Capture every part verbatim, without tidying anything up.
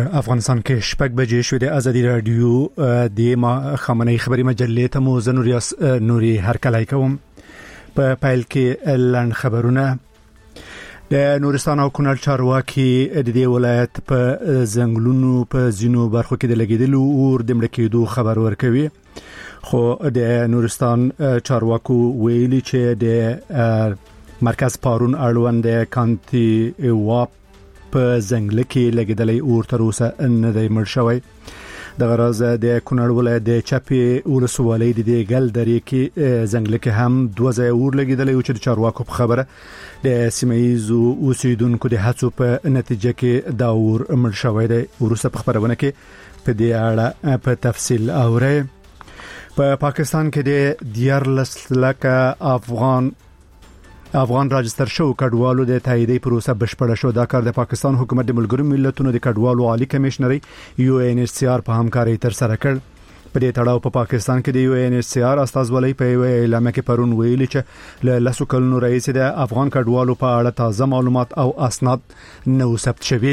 افغانستان کې شپږ بجې شوې د ازادي رادیو د ما خامنه‌ای خبري مجلې ته مو زنوریاس نوري هرکلای کوم. په پایل کې لند خبرونه. د نورستان او کونړ چارواکي د دې ولایت په ځنګلونو په زینو برخو کې د لګیدلو اور د مړ کېدو خبر ورکوي. خو د نورستان چارواکو ویلي چې د مرکز پارون اړوند کانتي واپ په ځنګل کې لګیدلې اور تر اوسه نه دی مړ شوی. د غراز د کونړ ولایت د چپی ولسوالۍ د ګل درې کې ځنګل کې هم دوه ځای اور لګیدلې او چې چارواکو په خبره د سیمایزو اوسیدونکو د هڅو په نتیجه کې دا اور مړ شوی دی. ورسته په خبرونه کې په دې اړه په تفصیل اورئ. په پا پاکستان کې د دیارلس لکه افغان افغان راجستر شو کډوالو د تاییدي پروسه بشپړه شو. دا کار د پاکستان حکومت د ملګرو ملتونو د کډوالو عالی کمشنري یو ان ایچ سی آر په همکاري تر سره کړ. په دې تړاو په پا پاکستان کې د یو ان ایچ سی آر استازولۍ په اعلامیه کې پرون ویلي چې له لاسو کلونو رئیس د افغان کډوالو په اړه تازه معلومات او اسناد نو ثبت شوي.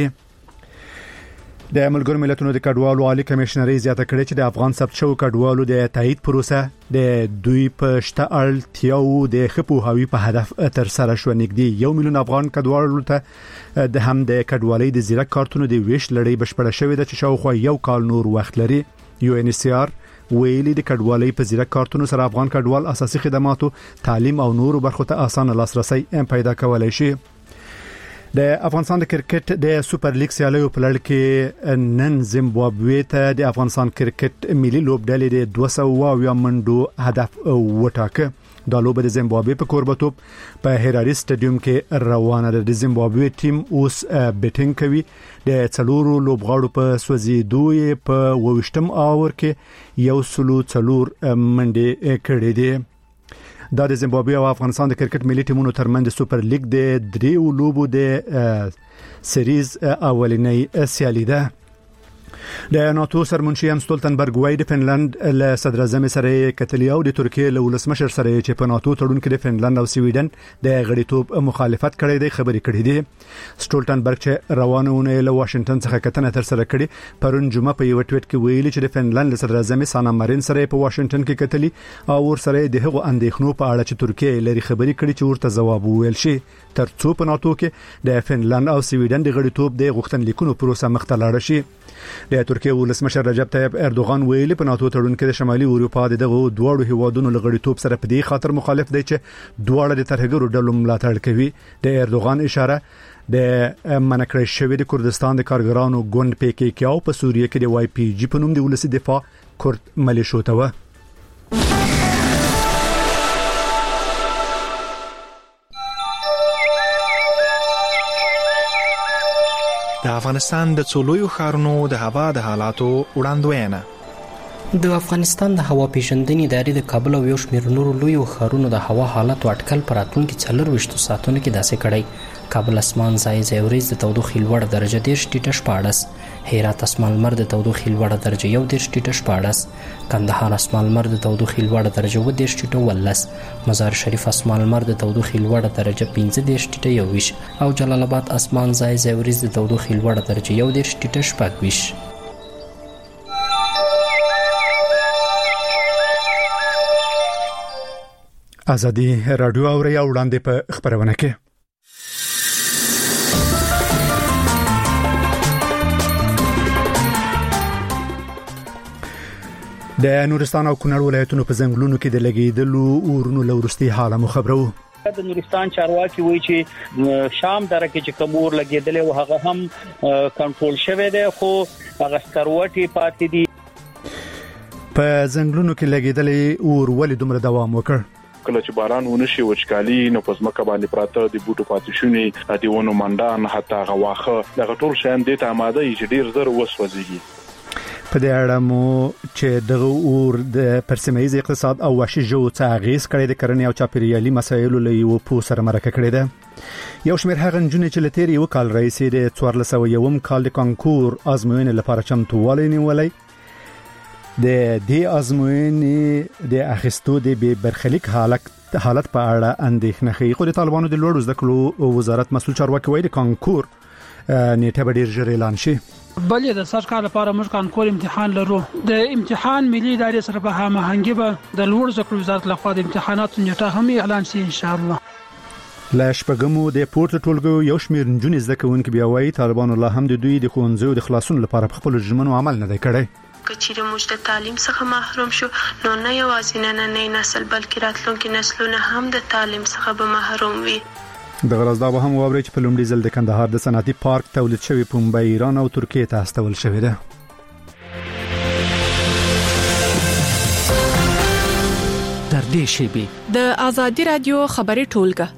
د ملګرو ملتونو د کډوالو عالی کمشنري زیاته کړې چې د افغان ثبت شو کډوالو د تایید پروسه د دوی په شته اړتیاو د خپو هوی په هدف تر سره شو. نږدې یو میلیون افغان کډوالو ته د هم د کډوالۍ د زیرک کارتونو د ویش لړۍ بشپړه شوې ده چې شاوخوا یو کال نور وخت لري. یو ان ایچ سی آر ویلي د کډوالۍ په زیرک کارتونو سره افغان کډوال اساسي خدماتو تعلیم او نور برخو ته اسانه لاسرسي پیدا کولای شي. د افغانستان د کرکټ د سوپر لیګ سیالیو په لړ کې نن زیمبابوې ته د افغانستان کرکټ ملي لوبډلې د دوه سوه اویا منډو هدف وټاکه. د لوبې د زیمبابوې په کوربتوب په هراري سټیډیوم کې روانه ده. د زیمبابوې ټیم اوس بیټینګ کوي. د څلورو لوبغاړو په سوځېدو په وویشتم اور کې یو سلو څلور منډې کړې دي. دا د زیمبابوې او افغانستان د کرکټ ملي ټیمونو ترمنځ د سوپر لیګ د دریو لوبو د سریز اولنۍ سیالي ده. د ناتو سرمنشي یم ستولتنبرګ وای د فنلند له صدر اعظم سره کتلی او د ترکیه له ولسمشر سره چې په ناتو تړون کې د فنلند او سویډن د غړیتوب مخالفت کړي دی خبرې کړې دي. ستولتنبرګ چې روانونه له واشنگټن څخه کتنه تر سره کړي پرون جمعه په یو ټویټ کې ویلي چې د فنلند صدر اعظم سانا مارین سره په واشنگټن کې کتلی او ور سره د هغو اندېښنو په اړه چې ترکیه لري خبرې کړي چې ورته جواب وویل شي ترڅو په ناتو کې د فنلند او سویډن د غړیتوب د غوښتنلیکونو پروسه مخته لاړه شي. د ترکیه ولسمشر رجب طیب اردوغان ویلي په ناتو تړون کې د شمالي اروپا دغه دوړو هیوادونو لغړیتوب سره په دې خاطر مخالف دی چې دوړه د ترهګرو ډلو ملاتړ کوي. د اردوغان اشاره د منکړې شوی د کردستان د کارګرانو ګوند پی کې کې او په سوریه کې د واي پی جی په نوم د ولسی دفاع کورد ملیشو ته و. د افغانستان د څولویو ښارونو د هوا د حالاتو وړاندوینه. د افغانستان د هوا پیژندنې ادارې د کابل او یو شمېر نورو لویو ښارونو د هوا حالت اټکل پر راتلونکي څلرویشتو ساعتونو کې داسې کړی. کابل اسمان ځای ځای ورځ د تودوخې لوړه درجه دېرش ټیټه شپاړس، هرات اسمان لمر د تودوخې لوړه درجه یو دېرش ټیټه شپاړس، کندهار اسمان لمر د تودوخې لوړه درجه اووه دېرش ټیټه اوولس، مزار شریف اسمان لمر د تودوخې لوړه درجه پنځه دېرش ټیټه یوویشت او جلال آباد اسمان ځای ځای ورځ د تودوخې لوړه درجه یو دېرش ټیټه شپږویشت. ازادي رادیو اوري او وړاندې په خبرونه کې د نورستان او کونړ ولایتونو په ځنګلونو کې د لګیدلو اورونو لورستي حاله مو خبرو. د نورستان چارواکي وایي چې شام دره کې چې کوم اور لګیدل او هغه هم کنټرول شوی دی خو هغه ستروټي پاتې دي. په ځنګلونو کې لګیدل اور ولې دومره دوام وکړ؟ کله چې باران ونشي وچکالي نو په ځمکه باندې پراته د بوټو پاتې شونې د ونو منډان حتی غواخه دغه ټول شیان د ته آماده چې ډیر زر وسوځي. په دې اړه مو چې دغه اور د پرسیمایز اقتصاد او وحشي ژوو څخه غیز کړي د کرنې او چاپیریالي مسایلو له یو پو سره مرکه کړې ده. یو شمېر هغه نجونې چې لتیر یو کال رئیسې د څوارلس سوه یوم کال د کانکور ازموینې لپاره چمتووالی نیولی. د دې ازموینې د اخیستو د بې برخلیک حالت حالت په اړه اندېښنه ښیي. خو د طالبانو د لوړو زده کړو وزارت مسؤل چارواکي وایي د کانکور نیټه به ډېر ژر اعلان شي. بلې د سر کال لپاره موږ کانکور امتحان لرو. د امتحان ملي ادارې سره په هماهنګي به د لوړ زده کړو وزارت لخوا د امتحاناتو نیټه هم اعلان شي ان شاء الله. لا شپږمو د پورته ټولګو یو شمېر نجونې زده کوونکي بیا وایي طالبان الله هم د دوی د ښوونځیو د خلاصون لپاره په خپل ژمنو عمل نه دی کړی. کچېرې موږ د تعلیم څخه محروم شو نو نه یوازې نننی نسل بلکې راتلونکي نسلونه هم د تعلیم څخه به محروم وي. د غرض دا به هم واوري چې په لومړي ځل د کندهار د صنعتي پارک تولید شوی پنبه ایران او ترکیه ته استول شوی ده. در دې شیبې د آزادي رادیو خبري ټولګه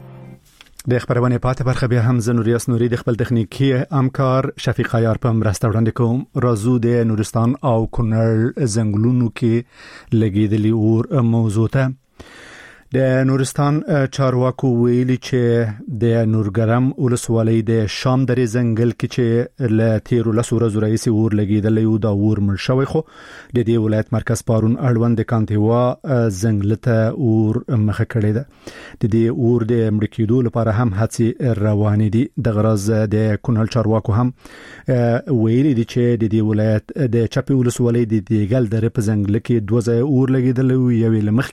د خبرونه پاتې برخه بیا هم زنوریاس نوري د خپل تخنیکی همکار شفیق عیار په مرسته وړاندې کوم. راځو د نورستان او کونړ زنګلونو کې لګیدلی اور موضوع ته. د نورستان چارواکو ویلي چې د نورګرم ولسوالۍ د شام درې زنګل کې چې ل تیرو لسو ورځو راهیسې اور لګیدلی او دا اور مړ شوی، خو د دې ولایت مرکز پارون اړوند د کانتیوا زنګل ته اور مخه کړی ده. د دې اور د مړ کېدو لپاره هم هڅې روانې دي. د غرض د کونړ چارواکو هم ویلي دي چې د دې ولایت د چپی ولسوالۍ د دیګل درې په زنګل کې دوه ځای اور لګیدلی او یو لمخ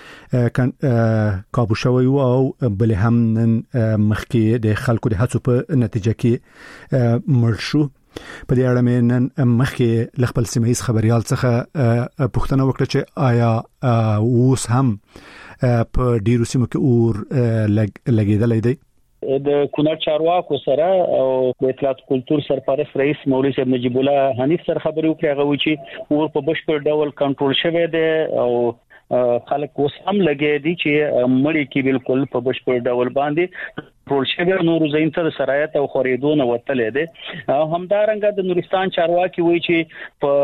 کې کابو شوی او بل هم نن مخکې د خلکو د هڅو په نتیجه کې مړ شو. په دې اړه مې نن مخکې ل خپل سیمه ایز خبريال څخه پوښتنه وکړه چې آیا اوس هم په ډیرو سیمو کې اور لګیدلی دی. د کونړ چارواکو سره او د اطلاعات کلتور سرپرست رئیس مولوی صاحب نجیب الله حنیف سره خبرې وکړې. هغه وایي چې اور په بشپړ ډول کنټرول شوی دی او خلک اوس هم لګي دي چې مړی کې بالکل په بشپړ ډول باندې ټول شبه نور زین ته سرایت او خریدونه وتلې ده. همدارنګه د نورستان چارواکي وایي چې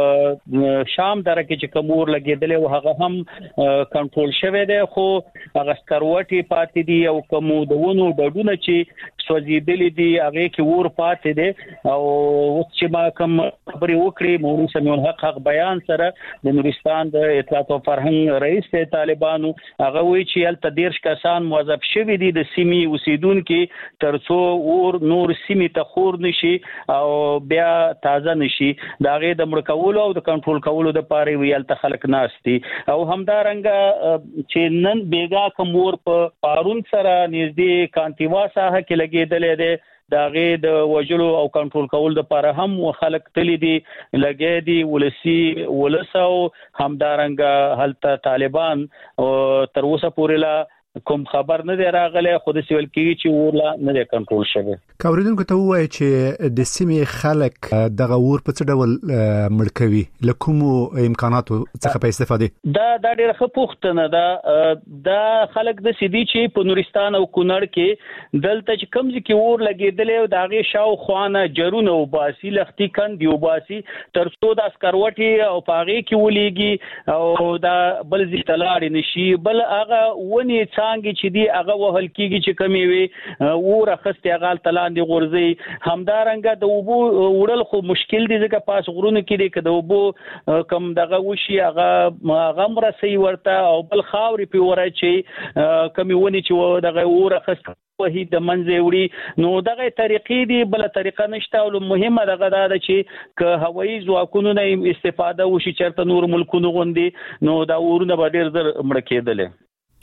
په شام دره کې چې کومور لګیدل او هغه هم کنټرول شوی دی، خو هغه سکروټي پاتې دي او کوم دونو ډډونه چې سوځیدل دي هغه کې ور پاتې دي. او اوس چې ما کوم خبري وکړي مولوی سمیع الحق حق بیان سره د نورستان د اطلاعات او فرهنګ رئیس ته طالبانو هغه وایي چې ال تدیرش کسان موظف شوی دي د سیمي اوسیدونکو ترڅو اور نور سیمه ته خور نشي او بیا تازه نشي. دا غي د مړ کولو او د کنټرول کولو د پاره ویل ته خلک ناشتي. او همدارنګه چې نن بیګا کومور په پارون سره نږدې کانتیوا ساحه کې لګیدلې ده، دا غي د وجلو او کنټرول کول د لپاره هم خلک تللی دي لګي دي ولسی ولسو. همدارنګه هلته طالبان تر اوسه پورې لا کوم خبر نه دی راغلی، خو د سیول کېږي چې ورلا نه دی کنټرول شوی. کاوریدونکو ته وایي چې د سیمې خلک دغه ور په څه ډول مړ کوي له کومو امکاناتو څخه په استفاده؟ دا دا ډېر ښه پوښتنه ده. دا خلک د سیدي چې په نورستان او کونړ کې دلته چې کوم ځکه ور لګیدل او د هغه شاو خوانه جرونه او باسي لختي کندي او باسي ترڅو د اسکروټي او پاغي کې ولېږي او دا بل ځتلاړ نشي. بل هغه ونی څنګه چې دی هغه وهل کیږي چې کمی وي اور اخستې هغه تلاندې غورځي. همدارنګه د وبو وړل خو مشکل دي ځکه پاس غرونه کې دی کده وبو کم دغه وشي هغه غمره سي ورته او بل خاوري په وره چې کمی ونی چې دغه اور اخست وهي د منځ وړي. نو دغه طریقې دی بل طریقه نشته. او مهمه دغه دا ده چې ک هوایي ځواکونو نه استفاده وشي چرته نور ملکونو غوندي نو دا ورونه به ډیر زر مړ کېدل.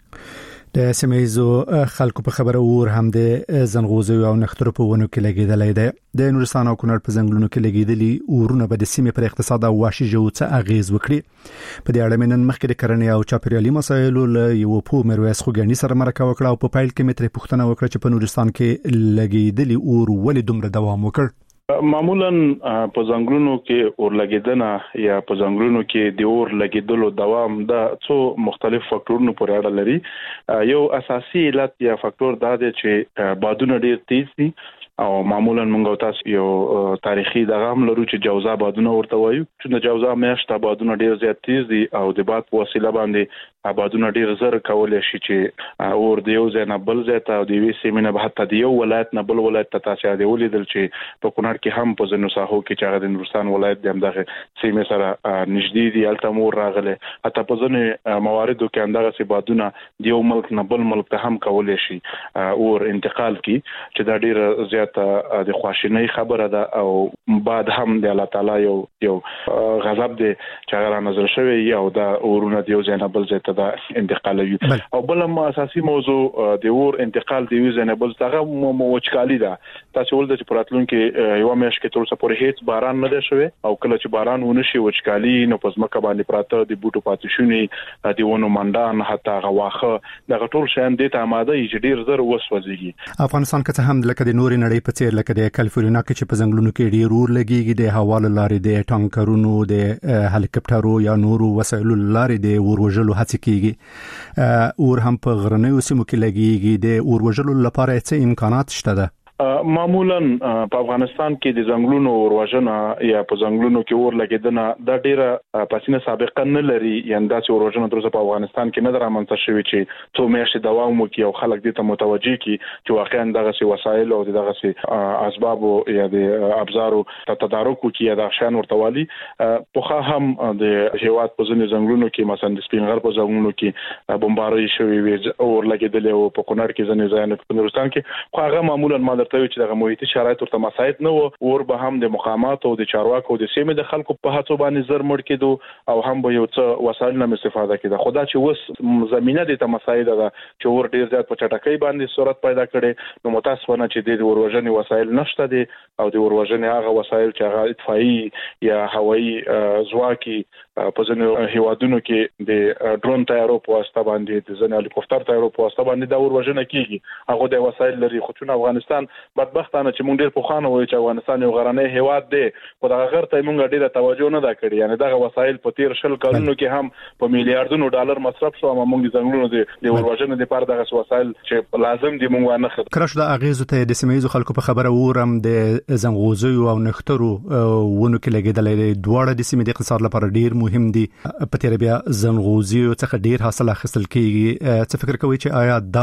د سیمایزو خلکو په خبره اور هم د زنغوزو او نخترو په ونو کې لګیدلې ده. د نورستان او کونړ په زنګلونو کې لګیدلي اورونه به د سیمې پر اقتصاد او وحشي ژوو څه اغیز وکړي. په دې اړه نن مخکې د کرنې او چاپیریالي مسایلو له یو په مرویس خوګانی سره مرکه وکړه او په پایل کې متر پوښتنه وکړه چې په نورستان کې لګیدلي اور ولې دومره دوام وکړ. معمولا په ځنګلونو کې اور لګیدنه یا په ځنګلونو کې د اور لګیدلو دوام د څو مختلف فاکټورونو پورې اړه لري. یو اساسي علت یا فاکټور دا دی چې بادونه ډیر تیز دي او معمولا موږ تاسو یو تاریخي دغه هم لرو چې جوزا بادونه ورته وایو چې د جوزا میاشت بادونه ډیر زیات تیز دي او د باد په وسیله باندې بادونه ډیر زر کولای شي چې اور د یو ځای نه بل ځای ته او د وی سیمینه به حتی د یو ولایت نه بل ولایت ته تاسو یاد ولیدل چې په کونړ کې هم په ځینو ساحو کې چې هغه د نورستان ولایت د همدغه سیمې سره نږدې دي الته مور راغله. حتی په ځینو مواردو کې همدغه سي بادونه د یو ملک نه بل ملک ته هم کولای شي اور انتقال کی چې دا ډیر زیات زیاته د خواشینۍ خبره ده او بعد هم د الله تعالی یو یو غضب دی چې هغه نظر شوی او دا اورونه دی زینبل زیاته د انتقالوي او بل هم اساسي موضوع د اور انتقال دی زینبل څنګه موچکالي ده تاسو ول د پراتلون کې یو مېش کې تر څو پورې هیڅ باران نه دی شوی او کله چې باران ونشي وچکالي نو پس مکه باندې پراته د بوټو پاتشونی د ونو منډان حتی غواخه د ټول شان د ته آماده چې ډیر زر وسوځي افغانستان کې هم لکه د نوري نړۍ په څیر لکه د کالیفورنیا کې چې په ځنګلونو کې ډیر اور لګيږي د هوالو لارې د ټانکرونو د هلیکاپټرو یا نورو وسایلو لارې د اور وژلو هڅې کیږي اور هم په غرنیو سیمو کې لګيږي د اور وژلو لپاره څه امکانات شته ده معمولا په افغانستان کې د ځنګلونو اوروژنه یا په ځنګلونو کې اور لګیدنه د ډیره پسینه سابقه نه لري یعنی د اوروژنه تر اوسه په افغانستان کې نه درامنځته شوی چې څو میاشتې دوام وکړي او خلک دې ته متوجي کی چې واقعا دغه سي وسایل او دغه سي اسباب یا د ابزارو تدارک وکړي یا د شان ورتوالي په هم د هیواد په ځینې ځنګلونو کې مثلا د سپینغر په ځنګلونو کې بمباري شوی وي اور لګیدل او په کونړ کې ځینې ځایونه په نورستان کې خو هغه معمولا ما ته چې دغه محیطي شرایط ورته مساعد نه وو اور به هم د مقامات او د چارواکو د سیمې د خلکو په هڅو باندې زر مړ کېدو او هم به یو څه وسایل نه استفاده کېده خدا چې وس زمينه د تمساعد ده چې اور ډیر زیات په چټکۍ باندې صورت پیدا کړي نو متاسفانه چې د اوروژنې وسایل نشته دي او د اوروژنې هغه وسایل چې هغه اطفائي یا هوایي ځواکي په ځینو هیوادونو کې د ډرون تیارو په واسطه باندې د ځینو هلیکوپټر تیارو په واسطه باندې د اوروژنې کیږي هغه د وسایل لري خو چې افغانستان بدبختانه چې مونږ ډیر په خانه وای چې افغانستان یو غرنی هیواد دی خو دا غیر ته مونږ ډیره توجه نه دا کړی یعنی دغه وسایل په تیر شل کلونو کې هم په میلیارډونو ډالر مصرف شو اما مونږ ځنګلونو د اوروژنې لپاره دغه وسایل چې لازم دي مونږ نه خدای کرش د اغیزو ته د سیمایي خلکو په خبره ورم د زنغوزي او نخترو ونه کې لګیدلې دواړه د سیمې د اقتصاد لپاره ډیر مهم دي په تیر بیا زنغوزي څخه ډیر حاصل اخیستل کیږي څه فکر کوي چې آیا دا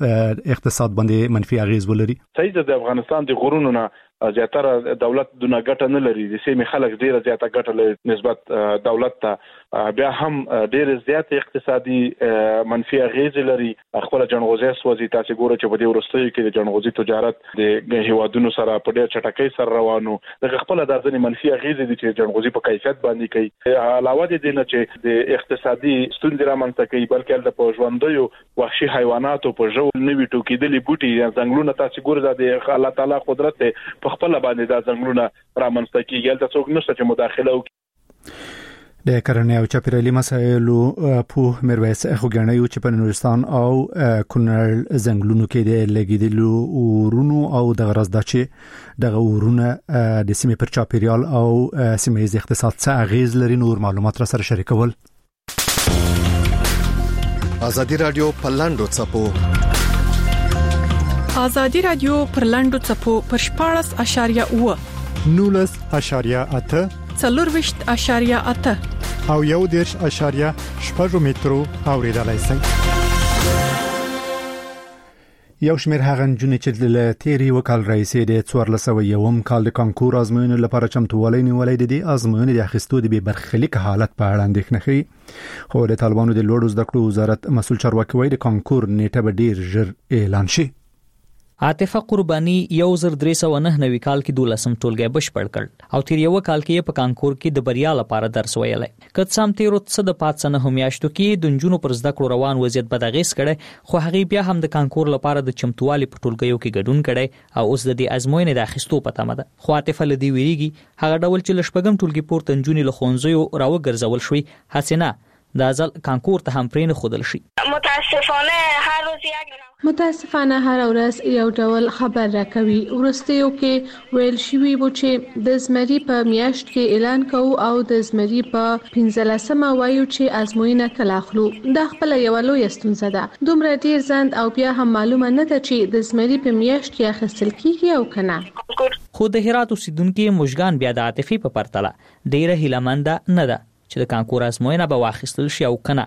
به اقتصاد باندې منفي اغیز ولري صحیح ده افغانستان د غرونو نه زیاتره دولت دونه ګټه نه لري د سیمې خلک ډیره زیاته ګټه لري نسبت دولت ته بیا هم ډیره زیاته اقتصادي منفي اغیز لري خپل جنغوزي سوځي تاسو ګورئ چې په دې ورستیو کې د جنغوزي تجارت د هیوادونو سره په ډیر چټکۍ سره روانو د خپل د ځنې منفي اغیز دي چې جنغوزي په کیفیت باندې کوي علاوه د دې نه چې د اقتصادي ستونزې رامنځته کوي بلکې د پوجوندیو وحشي حیواناتو په ژوند نوي ټوکیدلې بوټي یا ځنګلونه تاسو ګورئ د الله تعالی قدرت په خپل باندې د ځنګلونه رامنځته کیږي د څوک نشته چې مداخله وکړي د کرنې او چاپیریالي مسایلو په مرویس خوګنیو چې په نورستان او کونړ ځنګلونو کې د لګیدلو اورونو او د غرض دچې د اورونه د سیمې پر چاپیریال او سیمې اقتصاد څخه اغیز لري نور معلومات را سره شریکول ازادي رادیو په لاندو چپو ازادي رادیو پر لاندو چپو پر شپاړس اشاریه اوه نولس اشاریه اته څلورويشت اشاریه اته او یو دیرش اشاریه شپږ مترو اوریدلای شئ یو شمېر هغه نجونې چې له تیری وکال رئیسې د څوارلس سوه یوم کال د کانکور ازموینې لپاره چمتووالی نیولې د دې ازموینې د اخیستو د بې برخلیک حالت په اړه اندېښنه ښیي خو د طالبانو د لوړو زده کړو وزارت مسؤل چارواکي وایي د کانکور نیټه به ډیر ژر اعلان شي عاطفه قرباني یو زر درې سوه نهه نوي کال کې دولسم ټولګی بشپړ کړ او تیر یو کال کې په کانکور کې د بریا لپاره درس ویلی که څه هم تیرو څه د پات نه هم میاشتو کې د نجونو پر زده کړو روان وضعیت بد اغېز کړی خو هغې بیا هم د کانکور لپاره د چمتووالي په ټولګیو کې ګډون کړی او اوس د دې ازموینې د اخیستو په تمه ده خو عاطفه له دې ویریږي هغه ډول چې له شپږم ټولګي پورته نجونې له ښوونځیو راوګرځول شوي هسې نه دا ځل کانکور ته هم پرې نه ښودل شي متاسفانه هر روز یک متاسفانه هر ورځ یو ډول خبر راکوي ورستیو کې ویل شوی و چې د زمری په میاشت کې اعلان کوو او د زمری په پنځلسمه وایو چې ازموینه کله اخلو دا خپل یو لوی ستونزه ده دومره ډیر ځند او بیا هم معلومه نه ده چې د زمری په میاشت کې اخیستل کیږي او کنه خو د هرات اوسیدونکو مشګان بیا د عاطفي په پرتله ډیره هیلمنده نه ده چې د کانکور ازموینه به واخیستل شي او کنه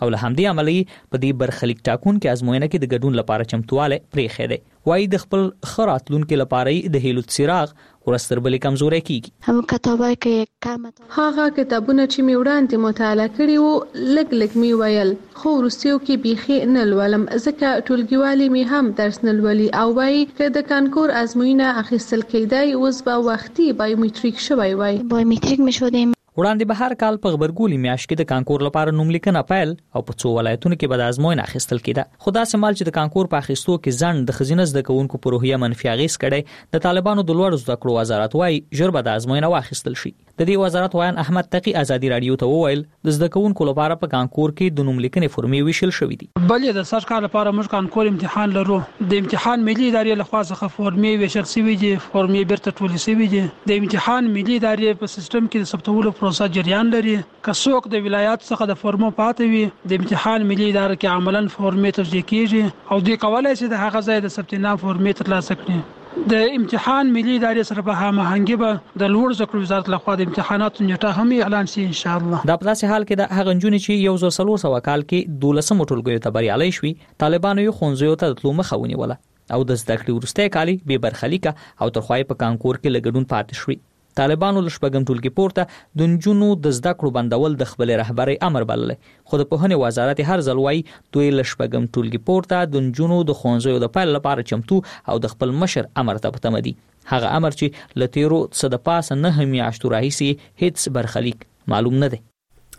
او له همدې عملی په دې برخلیک ټاکون کې ازموینه کې د ګډون لپاره چمتواله پرې خېده. وایي د خپل خراتلون کې لپاره د هیلو څراغ ورستربلې کمزوري کیږي. هم کتابای کې کمه هغه کتابونه چې می وړاندې مطالعه کړي وو لګ لګ می ویل خو ورستیو کې بيخي نه لولم ځکه ټولګیوالي می هم درس نه لولي او وایي چې د کانکور ازموینه اخیستل کېدای اوس به وختي بایومټریک شوی وای. بایومټریک مشوده وړاندې به هر کال په خبرګولي میاشت کې د کانکور لپاره نوم لیکنه پیل او په څو ولایتونو کې به د ازموینه اخیستل کېده. خو دا سمال چې د کانکور په اخیستو کې ځان د خزینه زده کوونکو په روحیه منفي اغیز کړي د طالبانو د لوړ زده کړو وزارت وایي ژر به د ازموینه واخیستل شي. د دې وزارت وایي احمد تقی ازادي رادیو ته وویل د زده کوونکو لپاره په کانکور کې د نوم لیکنې فورمې ویشل شوې دي. بلې د سر کال لپاره موږ کانکور امتحان لرو. د امتحان ملي ادارې لخوا څخه فورمې ویشل شوې دي، فورمې بیرته ټولې شوې دي. د امتحان ملي ادارې په سیستم کې د ثبتولو پروسه جریان لري. که څوک د ولایت څخه د فورمو پاتې وي د امتحان ملي اداره کې عملاً فورمې توزیع کیږي او دوی کولای شي د هغه ځای د ثبت نام فورمې ترلاسه کړي. د امتحان ملي ادارې سره په هماهنګي به د لوړ زده کړو وزارت لخوا د امتحاناتو نیټه هم اعلان شي ان شاء الله. دا په داسې حال کې د هغه نجونې چې یو زر څلور سوه کال کې دولسم ټولګیو ته بریالي شوي طالبانو یې ښوونځیو ته تلو مخه ونیوله او د زده کړې وروستی کال بې برخلیکه او تر خوا یې په کانکور کې له ګډون پاتې شوي. طالبانو له شپږم ټولګي پورته د نجونو د زده کړو بندول د خپل رهبرۍ امر بللی خو د پوهنې وزارت هر ځل وایي دوی له شپږم ټولګي پورته د نجونو د ښوونځیو د پیل لپاره چمتو او د خپل مشر امر ته په تمه دي. هغه امر چې له تیرو څه د پاسه نهه میاشتو راهیسې هیڅ برخلیک معلوم نه دی.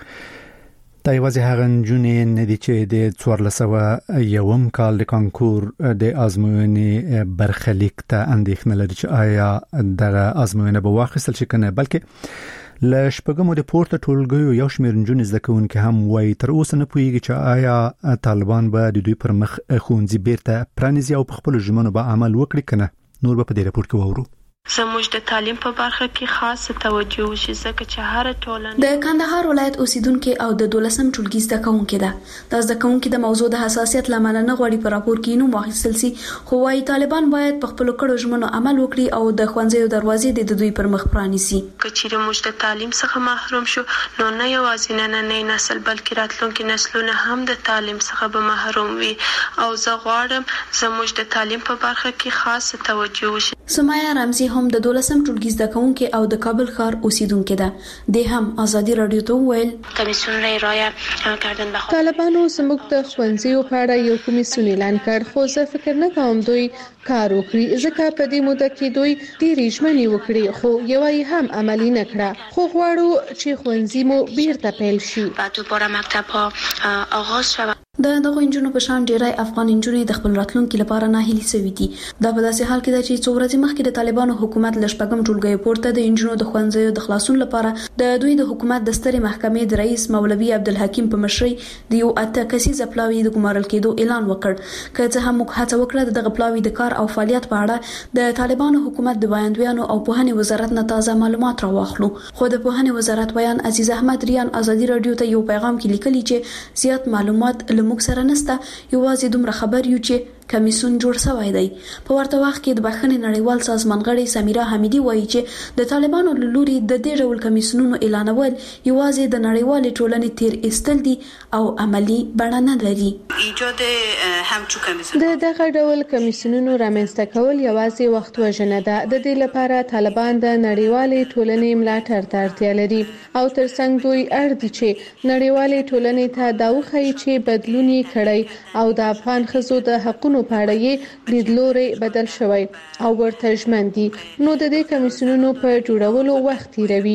دا یوازې هغه نجونې نه دي چې د څوارلس سوه یوم کال د کانکور د ازموینې برخلیک ته اندېښنه لري چې آیا دغه ازموینه به واخیستل شي که نه، بلکې له شپږمو د پورته ټولګیو یو شمېر نجونې زده کوونکي هم وایي تر اوسه نه پوهېږي چې آیا طالبان به د دوی پر مخ ښوونځي بیرته پرانیزي او په خپلو ژمنو به عمل وکړي که نه. نور به په دې راپور کې واورو. زموږ د تعلیم په برخه کې خاصه توجه وشي ځکه چې هر ټولنه د کندهار ولایت اوسیدونکو او د دولسم ټولګي زده کوونکو ده د زده کوونکو د موضوع د حساسیت لامل نه غوړي په راپور کې نو واخیستل سي خو وايي طالبان باید په خپل کړو ژمنو عمل وکړي او د خوانځيو دروازې د دوی پر مخ پرانیسي. کچېره موږ د تعلیم څخه محروم شو نو نه یوازې نه نه نسل بلکې راتلونکي نسلونه هم د تعلیم څخه به محروم وي او زه غواړم زموږ د تعلیم په برخه کې خاصه توجه وشي. سمایا رمزي هم د دولسم ټولګي زده کوونکو او د کابل ښار اوسیدونکو ده د هم ازادي رادیو ته ویل کمیسیون رایه کردن به طالبانو زموږ د خوانځیو په اړه یو کمیسیون اعلان کړ خو زه فکر نه کوم دوی کار وکړي ځکه په دې موده کې دوی ډېرې ژمنې وکړي خو یو یې هم عملي نه کړه خو غواړو چې خوانځي مو بیرته پیل شي. دوباره مکتب ها آغاز شود. د دغه انجونو په شان ډیری افغان انجونې د خپل راتلونکو لپاره ناهیلي شوي دي. دا په داسې حال کې ده چې څو ورځې مخکې د طالبانو حکومت له شپږم ټولګي پورته د انجونو د خوانځیو د خلاصون لپاره د دوی د حکومت د سترې محکمې د رئیس مولوي عبدالحکیم په مشرۍ د یو اته کسیزه پلاوي د ګمارل کېدو اعلان وکړ. که څه هم موږ هڅه وکړه دغه پلاوي د کار او فعالیت په اړه د طالبانو حکومت د وایندویانو او پوهنې وزارت نه تازه معلومات راواخلو خو د پوهنې وزارت ویان عزیز احمد ریان ازادي رادیو ته یو پیغام کې لیکلي چې زیات معلومات لموږ سره نشته یوازې دومره خبر یو چې کمیسیون جوړ شوی دی. په ورته وخت کې د بخښنې نړیوال سازمان غړي سمیرا حمیدی وایي چې د طالبانو له لوري د دې ډول کمیسیونونو اعلانول یوازې د نړیوال ټولنې تیر ایستل دي او عملی بڼه نه لري. ایجاد همچو کمیسیون د دغه ډول کمیسیونونو رامنځته کول یوازې وخت وژنه ده. د دې لپاره طالبان د نړیوالې ټولنې ملاتړ ته اړتیا لري او ترڅنګ دوی اړ دي چې نړیوالې ټولنې ته دا وښيي چې بدلون یې کړی او د افغان ښځو د حقونو په اړه یې لیدلوري بدل شوی او ورته ژمن دي نو د دې کمیسیونونو په جوړولو وخت تیروي.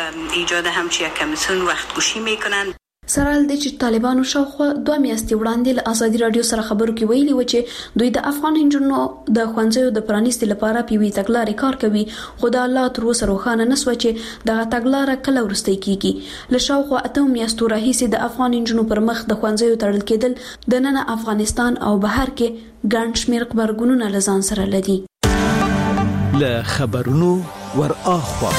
ایجاد همچین کمیسیون وخت گوشی میکنن. سرال د چې طالبانو شاوخوا دوه میاشتې وړاندې له ازادي رادیو سره خبرو کې ویلي و چې دوی د افغان انجونو د خوانځیو د پرانیستي لپاره پیوي تګلارې کار کوي خو د الله تر اوسه روښانه نسوه چې دغه تګلاره کله وروستۍ کیږي. له شاوخوا اته میاشتو راهیسې د افغان انجونو پر مخ د خوانځیو تړل کېدل د نن افغانستان او بهر کې ګڼ شمېر غبرګونونه له ځان سره لري. له خبرونو ور اخوا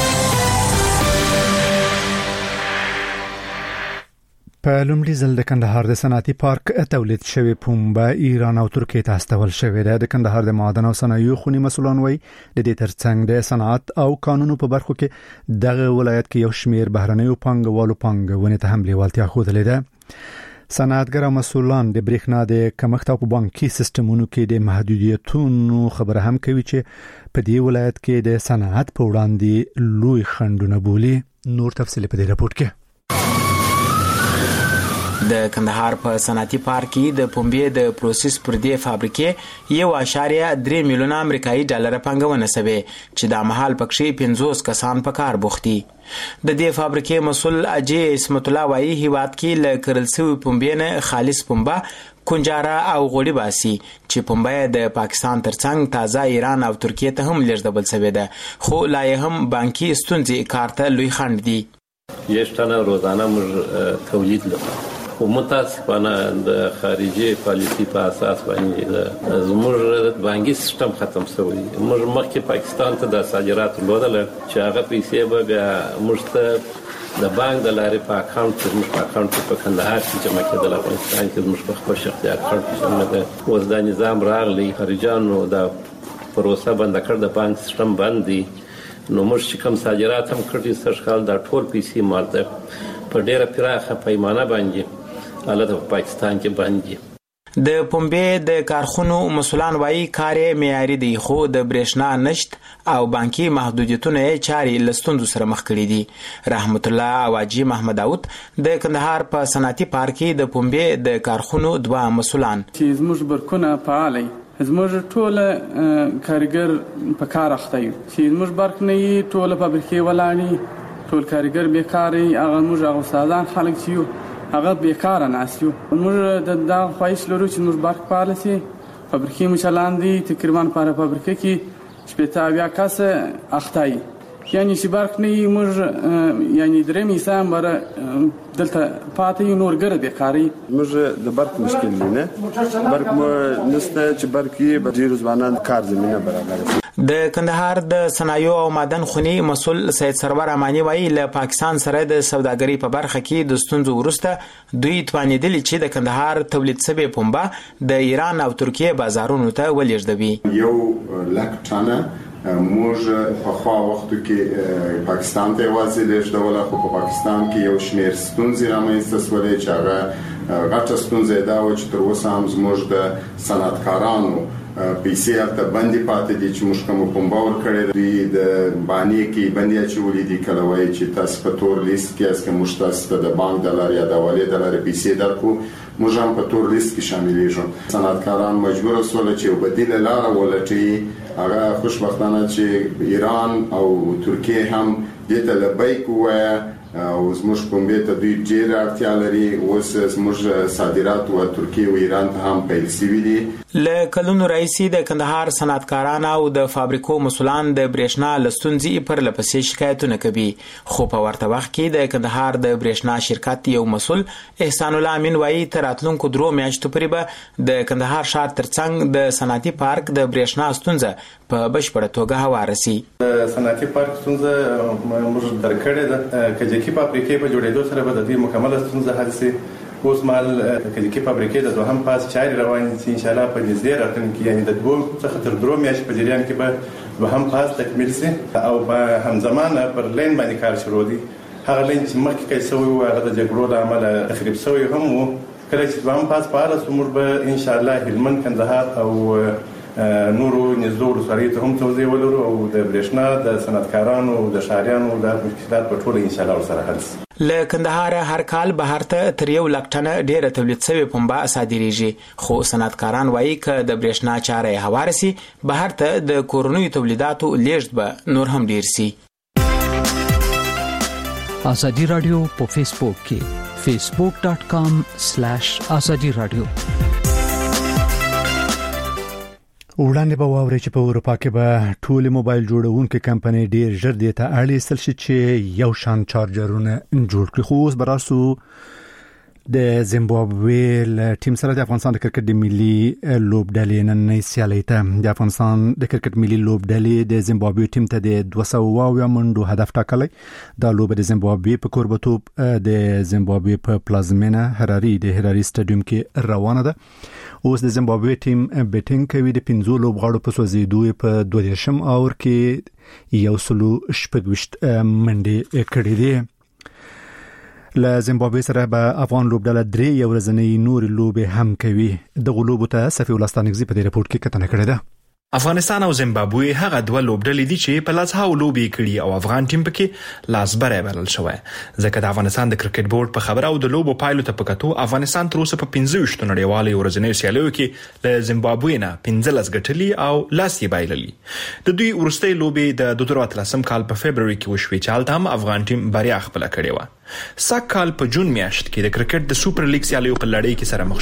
په لومړي ځل د کندهار د صنعتي پارک تولید شوی پنبه ایران او ترکیه ته استول شوې ده. د کندهار د معدن او صنایعو خونی مسولان وایي د دې ترڅنګ د صنعت او قانونو په برخو کې دغه ولایت کې یو شمېر بهرنیو پانګوالو پانګونې ته هم لیوالتیا ښودلې ده. صنعتګر او مسؤلان د برېښنا د کمښت او بانکي سیستمونو کې د محدودیتونو خبره هم کوي چې په دې ولایت کې د صنعت په وړاندې لوی خنډونه بولي. نور تفصیل په دې راپورټ کې. د کندهار په صنعتي پارک کې د پنبې د پروسس پر دې فابریکې یو اشاریه درې میلیونه امریکایي ډالر پانګونه شوه چې د مهال پکې پنځوس کسان په کار بوختي. د دې فابریکې مسؤل اجي اسمت الله وايي هیواد کې ل کرل سوي پنبې نه خالص پنبه کنجاره او غوړي باسي چې پنبه د پاکستان ترڅنګ تازه ایران او ترکیه ته هم لیږدول شوې ده، خو لا هم بانکي ستونزې کارته لوی خنډ دي. یشتنه روزانه مر تولید لرو و متاسفانه د خارجي پالیسي په اساس باندې زموږ بانکي سیستم ختم شوی. موږ مخکې پاکستان ته د صادرات لودل چې هغه پیسې به بیا موږ ته د بانک د لارې په اکاونټ کې موږ په اکاونټ په کندهار کې جمع کېدل. افغانستان کې موږ په خپل شخصي اکاونټ کې شامل ده. اوس دا نظام راغلی، خارجانو دا پروسه بند کړ، د بانک سیستم بند دی. نو موږ چې کوم صادرات هم کړی سر خال دا ټول پیسې مالته په ډیره پراخه پیمانه باندې حالت په پاکستان کې باندې. د پنبې د کارخونو مسؤلان وايي کار معیاري دی، خو د برېښنا نشت او بانکي محدودیتونه چاري لستوندو سره مخ کړي دي. رحمت الله اواجی محمد داود د کندهار په صنعتي پارک کې د پنبې د کارخونو دوه مسؤلان چې زموږ برکونه فعالي، زموږ ټول کارګر په کار اخته یو، چې زموږ برک نه ټول فابریکې ولاړې، ټول کارګر بیکاري، هغه موږ هغه استادان خلک چې هغه بیکاره ناسیو. موږ د دا خواهش لرو چې موږ برق فعال شي. فابریکې مو چلان دي، تقریبا په فابریکه کې شپږ اویا کس اخته یي، یعنی چې برق نه موږ یعنی درې میسان بر دلته پاتې نور ګر بیکاري. موږ د برق مشکل نه برق مو نسته چې برق یې به ډیر ځوانان کار زمينه برابر. د کندهار د صنایع او معدن خونی مسؤل سید سرور امانی وایي له پاکستان سره د سوداګرۍ په برخه کې د ستونزو وروسته دوی توانیدل چې د کندهار تولید شوی پنبه د ایران او ترکیه بازارونو ته ولېږدوي. یو لک ټانه موږ په خوا وختو کې پاکستان ته یوازې لیږدول، خو په پاکستان کې یو شمېر ستونزې رامنځته شولې چې هغه غټه ستونزه دا و چې تر اوسه هم زموږ د صنعتکارانو پیسې هلته بندي پاتې دي چې موږ کوم پنبه ورکړې دوی د بانې کې بندي اچولې دي. کله وایي چې تاسو په تور لیست کې یاست، که موږ تاسو ته د بانک د لارې یا د حوالې د لارې پیسې درکړو، موږ هم په تور لیست کې شاملېږو. صنعتکاران مجبور شول چې یو بدیله لاره ولټوي. هغه خوشبختانه چې ایران او ترکیه هم دې ته لبیک ووایه او زموږ پنبې ته دوی ډېره اړتیا لري. اوس زموږ صادرات و ترکیه او ایران ته هم پیل شوي دي. له کلونو راهیسې د کندهار صنعتکاران او د فابریکو مسؤلان د برېښنا له ستونزې پرله پسې شکایتونه کوي، خو په ورته وخت کې د کندهار د برېښنا شرکت یو مسؤل احسان الله امین وایي تر راتلونکو درو میاشتو پورې به د کندهار ښار ترڅنګ د صنعتي پارک د برېښنا ستونزه په بشپړه توګه هواره شي. د صنعتي پارک ستونزه موږ درک کړې ده، کجکي فابریکې په جوړېدو سره به د دې مکمله ستونزه حل شي. اوس مال کجکي فابریکې د دوهم پاس چارې روان دي، ان شاء الله په نږدې راتلونکي کې یعنی د دوه څخه تر درو میاشتو په جریان کې به دوهم پاس تکمیل شي او په همزمانه پر لین باندې کار شروع دي. هغه لین چې مخکې کې شوی و هغه د جګړو له امله تخریب شوی هم و. کله چې دوهم پاس فعال شو موږ به ان شاء الله هلمند، کندهار او نورو نږدې ولسوالیو ته هم توجه ولرو او د برېښنا د صنعتکارانو او د ښاریانو د مشکلات په ټوله ان شاء الله ورسره حل شي. له کندهار هر کال بهر ته تر یو لک ټنه ډېره تولید شوې پنبه صادریږي، خو صنعتکاران وایي که د برېښنا چاره هواره شي بهر ته د کورنیو تولیداتو لیږد به نور هم ډېر شي. ازادي رادیو په فیسبوک کې فیسبوک ډاٹ کام سلیش ازادي رادیو. وړاندې به واورئ چې په اروپا کې به ټول موبایل جوړونکو کمپنۍ ډېر ژر دې ته اړ ایستل شي چې یو شان چارجرونه جوړ کړي. خو اوس به راسو د زیمبابوې له ټیم سره د افغانستان د کرکټ د ملي لوبډلې نننۍ سیالۍ ته د افغانستان د کرکټ ملي لوبډلې د زیمبابوې ټیم ته د دوه سوه اویا منډو هدف ټاکلی. دا لوبه د زیمبابوې په کوربتوب د زیمبابوې په پلازمینه هراري د هراري سټاډیوم کې روانه ده. اوس د زیمبابوې ټیم بیټینګ کوي. د پنځو لوبغاړو په سوځېدو په دوه دېرشم اوور کې یو سلو شپږ ویشت منډې کړې دي. له زیمبابوې سره به افغان لوبډله درې یو ورځنۍ نور لوبې هم کوي. د غلوبو ته صفي ولستانګزي په دې رپورت کې کتنه کړې ده. افغانستان او زیمبابوې هغه دوه لوبډلې دي چې په لاسهاو لوبې کړي او افغان ټیم پکې لاسبری بلل شوی. ځکه د افغانستان د کرکټ بورډ په خبره او د لوبو پایلو ته پکاتو افغانستان تر اوسه په پنځه ویشت نړیوالو ورځنیو سیالیو کې له زیمبابوې نه پنځه لس ګټلي او لاس یې بایللي. د دوی وروستۍ لوبې د دوه زره اتلسم کال په فبروري کې وشوې چې هلته هم افغان ټیم بریا خپله کړې وه. سږ کال په جون میاشت کې د کرکټ د سوپر لیګ سیالیو په لړۍ کې سره مخ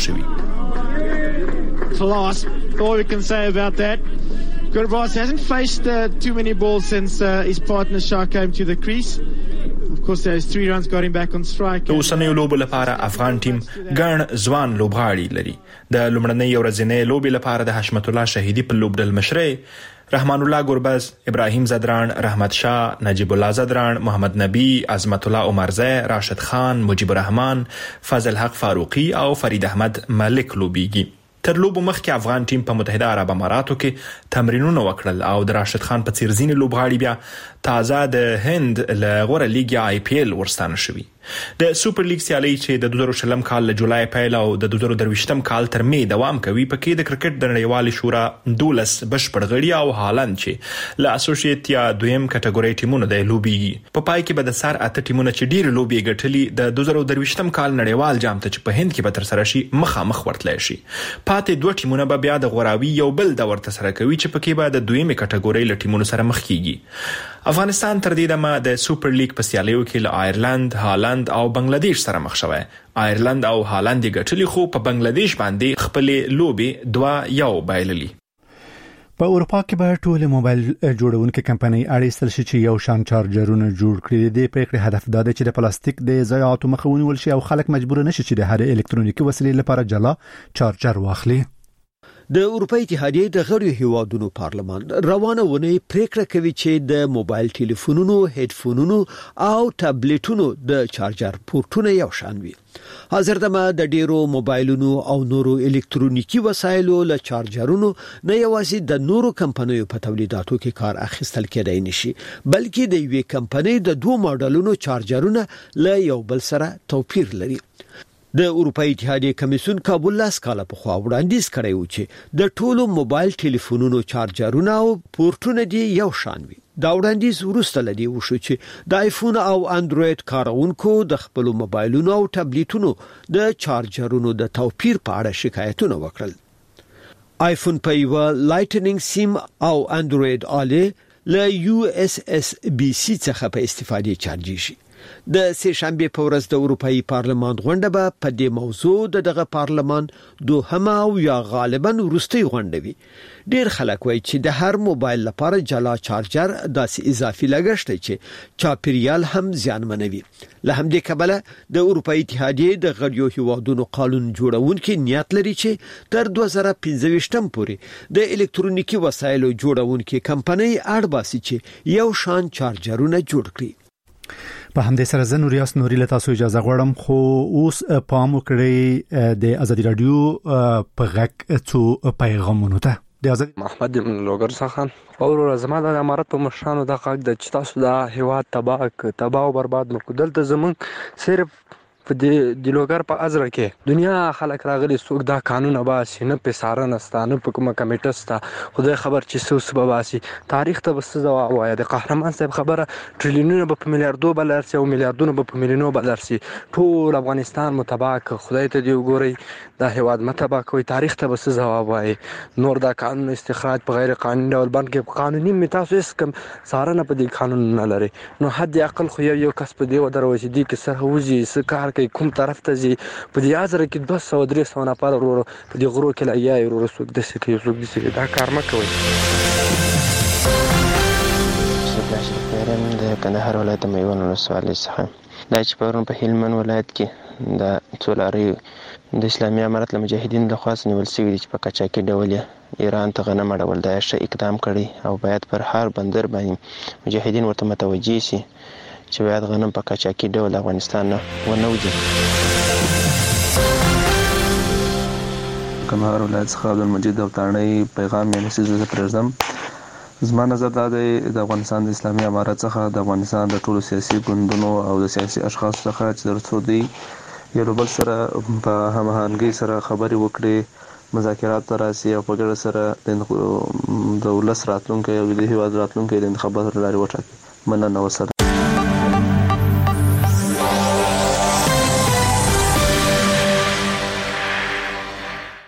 شوي. Class, all we can say about that. Gurabras hasn't faced uh, too many balls since uh, his partner Shah came to the crease. Of course, those three runs got him back on strike. د اوسنیو لوبو لپاره افغان ټیم ګڼ ځوان لوبغاړي لري. د لومړنۍ ورځنۍ لوبې لپاره د حشمت الله شهیدي په لوبډل مشرۍ رحمان الله ګربز، ابراهیم زدران، رحمت شاه، نجیب الله زدران، محمد نبی، عظمت الله عمرزی، راشد خان، مجیب الرحمن، فضل حق فاروقی او فرید احمد ملک لوبیږي. تر لوبو مخکې افغان ټیم په متحده عرب اماراتو کې تمرینونه وکړل او د راشد خان په څیر ځینې لوبغاړي بیا تازه د هند له غوره لیګ آی پی ایل ورستانه شوي. د سوپر لیګ سیالي چې د دوه زره شلم کال له جولای پیل او د دوه زره درویشتم کال تر می دوام کوي، پکې د کرکټ د نړیوالې شورا دولس بشپړ غړي او هالند چې له اسوسییټ یا دویم کټګوري ټیمونو د لوبي په پای کې به د سر اته ټیمونه چې ډیر لوبي ګټلي د دوه زره درویشتم کال نړیوال جام ته چې په هند کې به تر سره شي مخامخ ورتلای شي. پاتې دوه ټیمونه به بیا د غوراوي یو بل دور ته سره کوي چې پکې به د دویمه کټګوري له ټیمونو سره مخ کیږي. افغانستان تر دې دمه د سوپر لیګ په سیالیو کې له آیرلند، هالند او بنگلاديش سره مخ شوی. آیرلند او هالند ګټلي خو په بنگلاديش باندې خپلې لوبې دوه یو بایللي. په اروپا کې به ټول موبایل جوړونکو کمپنۍ اړیستل شي چې یو شان چارجرونه جوړ کړي. د پریکړې هدف دا دی چې د پلاستیک د ضایعاتو مخه ونیول شي او خلک مجبور نشي چې د هر الکترونیکي وسیلې لپاره جلا چارجر واخلي. د اروپای اتحادیې د غړو هیوادونو پارلمان روانه ونه پریکړه کوي چې د موبایل ټلیفونونو، هډفونونو او ټابلیټونو د چارجر پورټونه یو شان وي. حاضر دمه د ډیرو موبایلونو او نورو الکترونیکی وسایلو له چارجرونو نه یوازې د نورو کمپنیو په تولیداتو کې کار اخیستل کېدای نشي، بلکې د یوې کمپنۍ د دوه ماډلونو چارجرونه له یو بل سره توپیر لري. د اروپای اتحادیې کمیسیون کابل لاس کاله په خوا وړاندیز کړی و چې د ټولو موبایل ټلیفونونو چارجرونه او پورټونه دی یو شان وي. دا وړاندیز وروسته لدی وشو چې د آیفون او انډراید کارونکو د خپل موبایلونو او ټابلیټونو د چارجرونو د توپیر په اړه شکایتونه وکړل. آیفون په یو لایټنینګ سیم او انډراید آله له یو اس اس بي سي څخه په استفادې چارجي شي. د سه شنبه په ورځ د اروپאי پارلمان غونډه به په دې موضوع د دغه پارلمان دوهمه او یا غالبا وروستي غونډه وي. ډیر خلک وایي چې د هر موبایل لپاره جلا چارجر داسې اضافي لګښت چې چاپیریال هم زیانمنوي. له همدې کبله د اروپאי اتحادیې د غړو هیوادونو قانون جوړونکي نیت لري چې تر دوه زره پنځه ویشتم پورې د الکترونیکی وسایلو جوړونکي کمپنۍ اړباسي چې یو شان چارجرونه جوړ کړي. په همدې سره زه نوریاس نوري له تاسو اجازه غواړم، خو اوس پام وکړئ د ازادي رادیو په غږ څو پیغامونو ته. د ازادي محمد بن لوګر څخه او زما د امارت په مشرانو د غږ د چې تاسو د هیواد تباہ تباہ او برباد مکو دلته زمون صرف په دې د لوګر په ازره کې دنیا خلک راغلي څوک دا قانون باسي نه په سارنه ستانه په کومه کمیټه ستا خدای خبر چې څه سبب باسي. تاریخ ته بس زوا وای د قهرمان صاحب خبره ټریلیونونه په میلیارډو بلارسي او میلیارډونو په میلیونو بلارسي ټول افغانستان متباک خدای ته دی وګوري دا هیواد متباک کوي. تاریخ ته بس زوا وای نور دا قانون استخراج په غیر قانوني ډول باندې قانوني میتاسو اس کم سارنه په دې قانون نه لري. نو حد عقل خو یو کس په دی ودروي چې دی کې سره وځي سکار کوم طرف ته زی په دې ازره کې دوه سوه درې سوه نفر ورو په دې غرو کې لایي ورو څوک د سکه څوک د سکه دا کار ما کوي. شکرم د کندهار ولایت میوان ولسوالۍ څخه دا چې پرون په هلمند ولایت کې د څولاري د اسلامي امارت له مجاهدین له خاص نیول شوی چې په کچاکي ډول ایران ته غنم اړول دا ښه اقدام کړي او باید پر هر بندر باندې مجاهدین ورته متوجي شي چې باید غنم په کچاکي ډول افغانستان نه ونوځي. کندهار ولایت څخه عبدالمجید او تانړی پیغام یې نسي زه پرېږدم زما نظر دا دی د افغانستان د اسلامي امارت څخه د افغانستان د ټولو سیاسي ګوندونو او د سیاسي اشخاص څخه چې ترڅو دوی یو بل سره په هماهنګۍ سره خبرې وکړي، مذاکرات ته راسي او په ګډه سره د ولس راتلونکي او د هیواد راتلونکي د انتخاباتو لارې وټاکي. مننه. وسلام.